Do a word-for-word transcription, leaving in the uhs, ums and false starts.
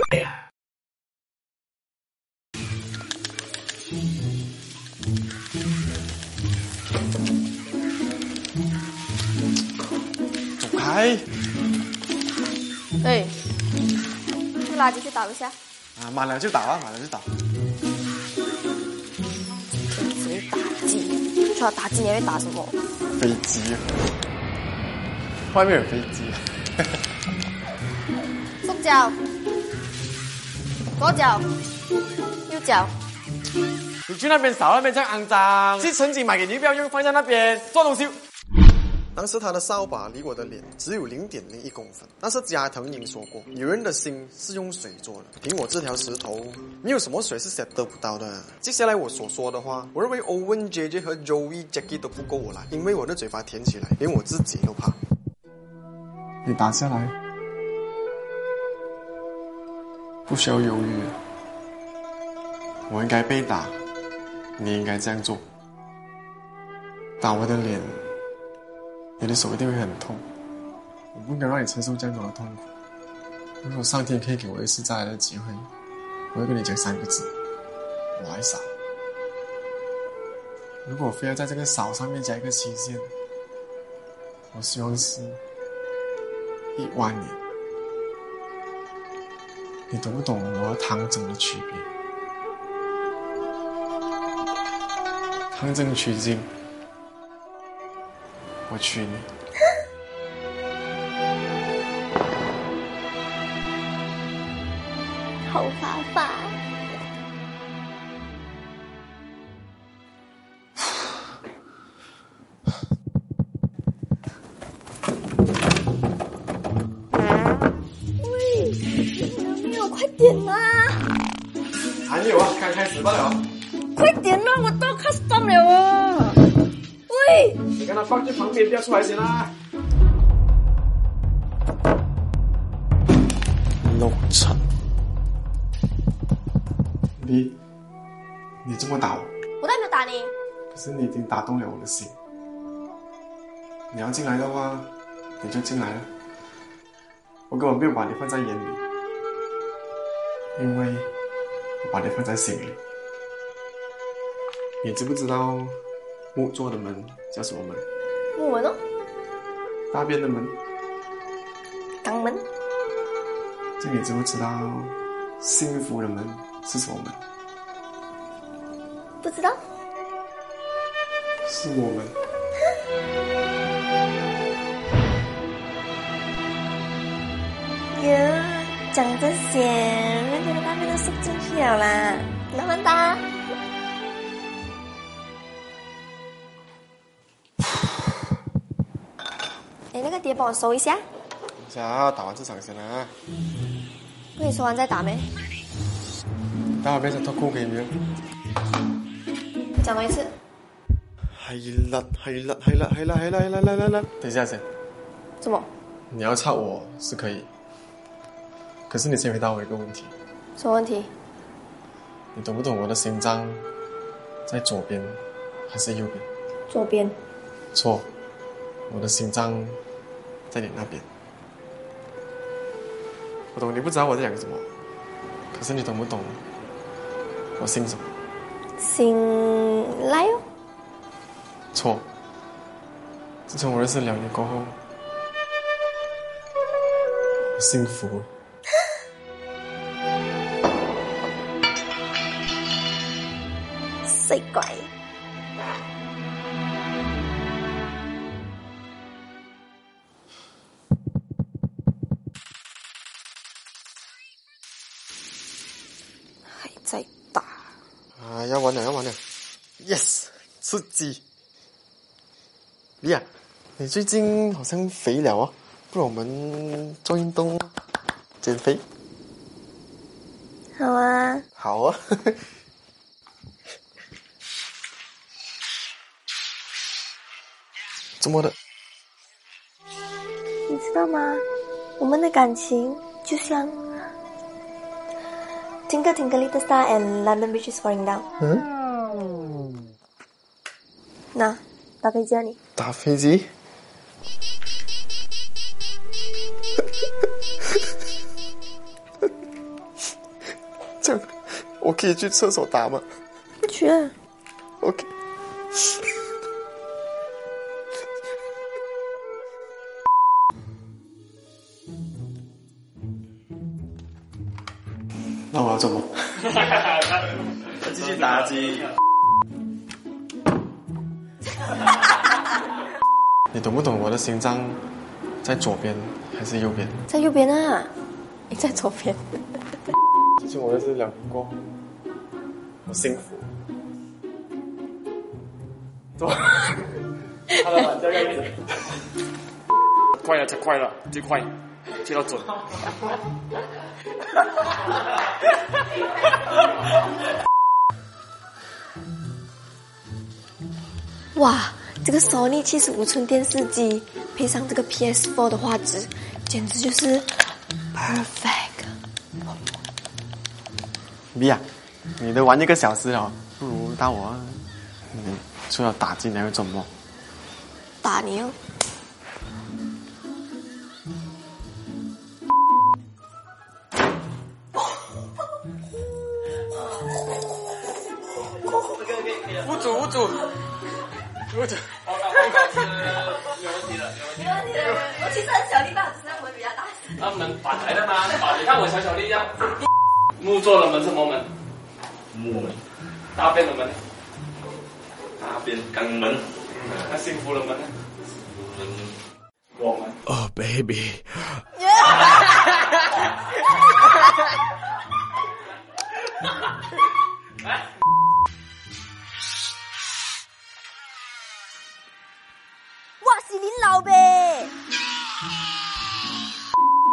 走开！ 哎，这垃圾去倒一下。 啊，满了就倒啊，满了就倒。 只会打鸡，除了打鸡，你还会打什么？ 飞机，外面有飞机。 左脚，左脚，右脚。 你去那边扫，那边这样肮脏。是曾经买给你，不要用，放在那边做东西。当时他的扫把离我的脸只有零点零一公分，但是加藤鹰说过，有人的心是用水做的。凭我这条石头，没有什么水是谁得不到的。接下来我所说的话，我认为 Owen、J J 和 Joey、Jackie 都不够我来，因为我的嘴巴甜起来，连我自己都怕。你打下来，不需要犹豫。我应该被打，你应该这样做。打我的脸。你的手一定会很痛，我不应该让你承受这样的痛苦。如果上天可以给我一次再来的机会，我会跟你讲三个字：我还少。如果我非要在这个少上面加一个期限，我希望是一万年。你懂不懂我和汤整的区别？汤整取经。我娶你。 好麻烦。喂，有没有？快点啦！ 还没有啊，刚开始罢了。 快点啦，我都快 stop 了啊！喂， 你跟他放在旁边，不要出来先啦。六成，你你这么打我？ 我倒没有打你。 可是你已经打动了我的心。你要进来的话，你就进来了。我根本没有把你放在眼里，因为我把你放在心里。你知不知道木做的门叫什么门？ 木门哦。 大便的门。 肛门。 这你知不知道幸福的门是什么门？ 不知道。 是我们。 哟，讲这些，人家的大便都塞进去了啦，慢慢打。哎，那个碟帮我收一下。 等下打完这场先啊。 不可以收完再打没？ 待会变成脱裤给你们。 讲多一次。 係啦係啦係啦係啦係啦係啦係啦係啦。等一下先。 怎麼？ 你要插我是可以，可是你先回答我一个问题。 什么问题？ 你懂不懂我的心脏在左边还是右边？ 左边。 错，我的心脏在你那边。我懂你不知道我在讲什么，可是你懂不懂我姓什么？ 姓赖哦。 错，自从我认识了你过后，我幸福。 死鬼！还在打啊！要完了，要完了 ！Yes， 刺激！李亚，你最近好像肥了哦，不然我们做运动，减肥。 好啊。 好啊。怎么的？ 你知道吗？我们的感情就像 Twinkle Twinkle Little Star and London Bridge is Falling Down。嗯。那打飞机啊你？ 打飞机？ 这样，我可以去厕所打吗？ 去啊。 OK。那我要做么？继续打击。你懂不懂我的心脏在左边还是右边？ 在右边啊，你在左边。 自从我认识两年过后，我幸福。走。他的玩家样子。 快了，太快了，最快，接到准。 哇，这个 Sony 七十五寸电视机配上这个 P S 四 的画质，简直就是 perfect。 米娅，你都玩一个小时了，不如打我啊！你除了打击，你还会做什么？ 打你哦！ 屋主，屋主，屋主，报告报告是有问题了，有问题了。 我其实很小力大，只是门比较大。 那门反来的吗？啊，你看我小小力量。木做的门是什么门？木门。大便的门。大便肛门。那幸福的门呢？幸福门。我们。 Oh baby。